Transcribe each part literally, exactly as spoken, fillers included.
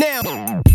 Now.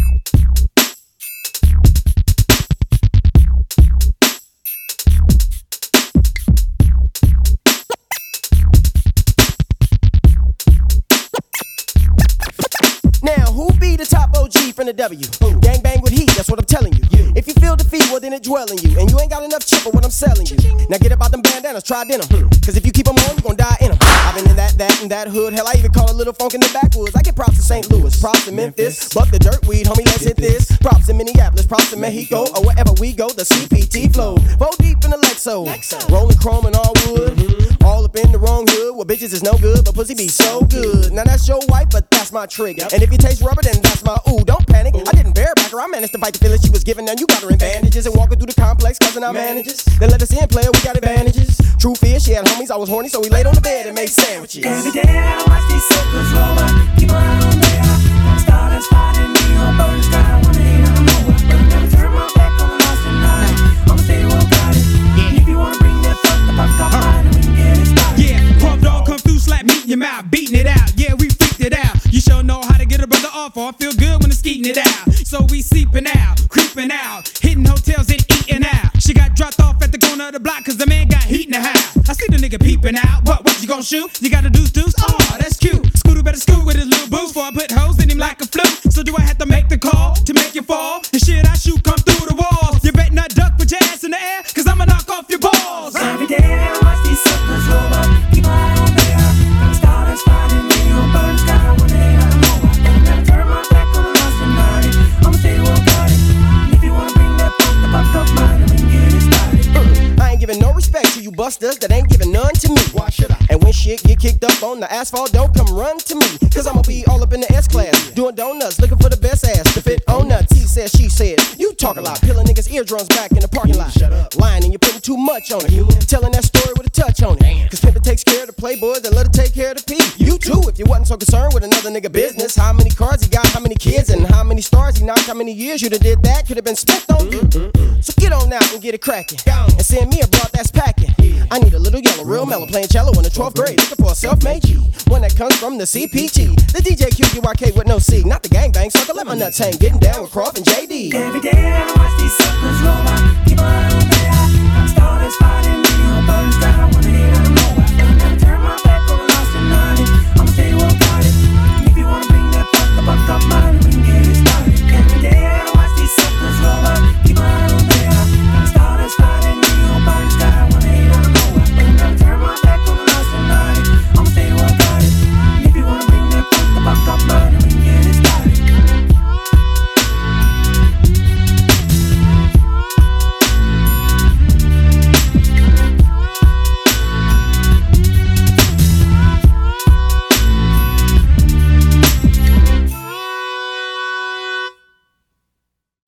Now, who be the top O G from the W? Who? Gang bang with heat, that's what I'm telling you. you. If you feel defeat, well then it dwell in you. And you ain't got enough chip for what I'm selling you. Now get about them bandanas, try denim. Cause if you keep them on, you gon' die in them. I've been in that, that, and that hood. Hell, I even call a little funk in the backwoods. I get props to Saint Louis, props to Memphis. Buck the dirt weed, homie, let's hit this. Props to Minneapolis, props to Mexico. Or wherever we go, the C P T flow. Four deep in the Lexo. Rolling chrome and all wood. All up in the wrong hood, where bitches is no good, but pussy be so good. Now that's your wife, but that's my trick. And if you taste rubber, then that's my ooh. Don't panic, I didn't bareback her. I managed to fight the feeling she was giving. Now you got her in bandages and walking through the complex, cousin our managers. They let us in, player, we got advantages. Truth is, she had homies, I was horny, so we laid on the bed and made sandwiches. Every day I watch these suckers roll by, keep my eye on there. Started spotting me on burn sky, wanna hate on the moon, but I never turn my back on the lost tonight. I'ma stay the one got it. Yeah. If you wanna bring that fuck, the pop top line, and we can get it started. Yeah, pump dog come through, slap meat in your mouth, beating it out. Yeah, we freaked it out. You sure know how to get a brother off, or I feel good when it's skeeting it out. So we seeping out, creeping out, hitting hotels and eating out. She got dropped off at the corner of the block, cause the man got heat in the house. I see the nigga peeping out. What, what, you gon' shoot? You got a deuce deuce? Oh, that's cute. Scooter better scoot with his little boots, before I put hoes in him like a flute. So do I have to make the call to make you fall? The shit I shoot come through the walls. You better not duck, put your ass in the air, cause I'ma knock off your balls. Every day I watch these suckers roll up, keep my eye on there. Started spotting me on burn sky, when they out of nowhere. Don't never turn my back on the lost tonight. I'ma stay the one got it. And if you wanna bring that punk, the pop up mine, and we can get it started. Mm, I ain't giving no respect to you busters that ain't giving none to me. Why should I? And when shit get kicked up on the asphalt, don't come run to me. Cause I'ma be all up in the S-class, doing donuts, looking for the best ass to fit on nuts. He said, she said, you talk a lot, peeling niggas' eardrums back in the parking lot. Shut up. Lying and you're putting too much on it. Telling that story with a touch on it. Cause pimpin' takes care of the playboys and let her take care of the P. You too, if you wasn't so concerned with another nigga business. How many cars he got, how many kids, and how many stars he knocked, how many years you done did that, could have been spent on you. So get on out and get it crackin', and send me a broad that's packing. I need a little yellow, real mellow, playing cello in the twelfth grade, looking for a self-made G, one that comes from the C P T, the D J Q U Y K with no C, not the gangbang sucker, let my nuts hang, getting down with Croft and J D. Every day I watch these suckers roll by, keep my eye on there. Started spotting me on burn sky, wanna hate on the